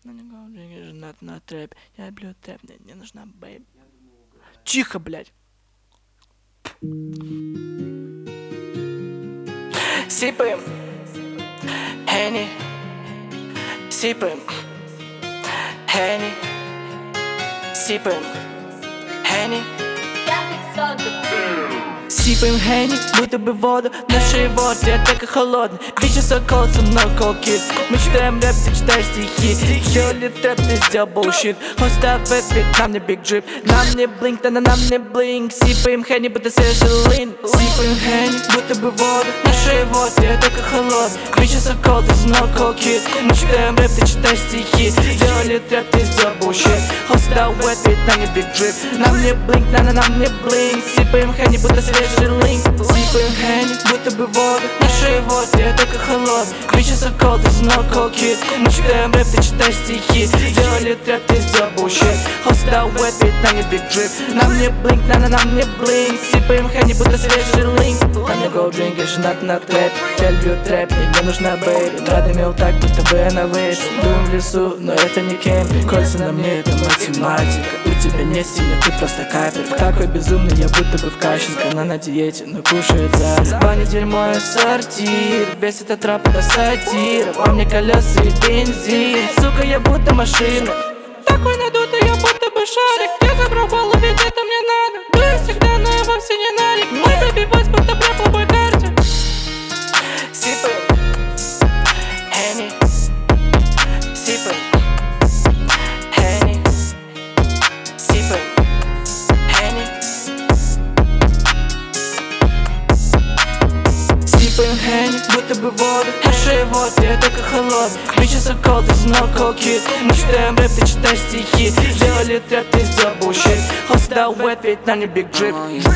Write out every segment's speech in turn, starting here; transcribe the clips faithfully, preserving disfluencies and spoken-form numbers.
На него женат на трэп. Я люблю трэп, мне не нужна бэйб. Тихо, блядь. Сипаем Henny, сипаем Henny, сипаем Henny. Сипаем Henny, будто бы воду. Наши воды, атака холодная. Бичи so cold, so no cold kid. Мы читаем рэп, ты читаешь стихи. Сделали трэп, ты сделал bullshit. Хоста в ответ, нам не big drip. Нам не blink, да на нам не blink. Сипаем Henny, будто свежий лин. Сипаем Henny, будто бы воду. Наши воды, атака холодная. Бичи so cold, so no cold kid. Мы читаем рэп, ты читаешь стихи. Сделали трэп, ты сделал bullshit. Хоста в ответ, нам не big drip. Нам не blink, да на нам не blink. Сипаем Henny, будто свежий линк. Сипаем Henny, будто бы воду. Наши воды, атака холодная. Бичи so cold, there's no cold kid. Мы читаем рэп, ты читаешь стихи. Сделали трэп, ты сделал bullshit. Хоста в ответ, нам не big drip. Нам не blink, на на нам не blink. Сипаем Henny, будто свежий линк. Там не go drink, я женат на трэп. Я люблю трэп, мне не нужна бэйб. Рада мил так, будто бы она вейп. Дуем в лесу, но это не кемп. Кольца на мне, это математика. У тебя не сильно, ты просто капер. Такой безумный, я будто бы в Кащенко. Она на диете, но кушает за Баня дерьмо и сортир. Весь этот трап это сатира. Во мне колеса и бензин. Сука, я будто машина. Такой надутый, я будто бы шарик. Я забрал баллы, ведь это мне надо. Дуй всегда, но я вовсе не нарик. Мой добивать, будто бля по любой карте. Сипаем Henny, сипаем Henny, сипаем Henny. Сипаем Henny, будто бы воду. Наши воды, атака холодная. Бичи so cold, there's no cold kid. Мы читаем рэп, ты читаешь стихи. Сделали трэп, ты сделал bullshit. Хоста в ответ, на не big drip.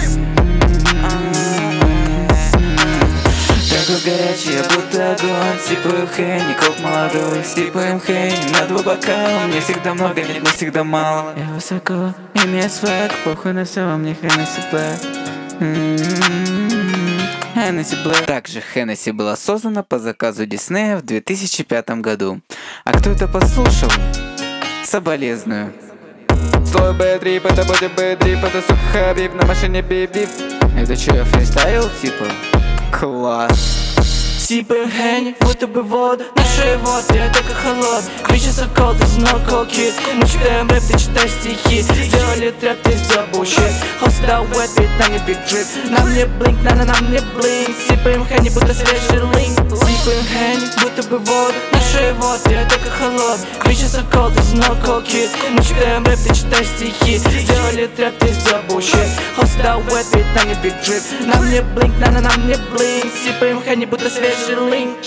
Такой горячий, я будто огонь. Сипаю Henny, коп молодой. Сипаем Henny на два бокала. Мне всегда много, нет, мне всегда мало. Я высоко, имею свэг. Похуй на все, во мне Hennessy Black. Hennessy Black. Также Hennessy была создана по заказу Диснея в две тысячи пятом году. А кто это послушал? Соболезную. Слово бэдрип, это будет бэдрип. Это сука Хабиб на машине бип-бип. Это чё, я фристайл типа? Класс. Сипаем Henny, будто бы воду. Наши воды, атака холодная. Бичи so cold, there's no cold kid. Мы читаем рэп, ты читаешь стихи. Сделали трэп, ты сделал bullshit. Хоста в ответ, на не big drip. Нам не blink, на на нам не blink. Сипаем Henny, будто свежий линк. Сипаем Henny, будто бы воду. Наши воды, атака холодная. Бичи so cold, there's no cold kid. Мы читаем рэп, ты читаешь стихи. Сделали трэп, ты сделал bullshit. Хоста в ответ, на не big drip. Нам не blink, на на нам не blink. Сипаем Henny, будто свежий линк.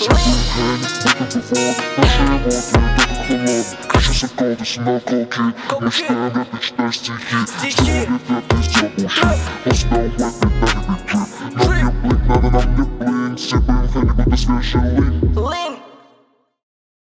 Bitches so cold, there's no cold kid. Мы читаем рэп, ты читаешь стихи. Сделали трэп, ты сделал bullshit. Хоста в ответ, на не big drip. Нам не blink, надо нам не blink. Сипаем Henny, будто свежий линк.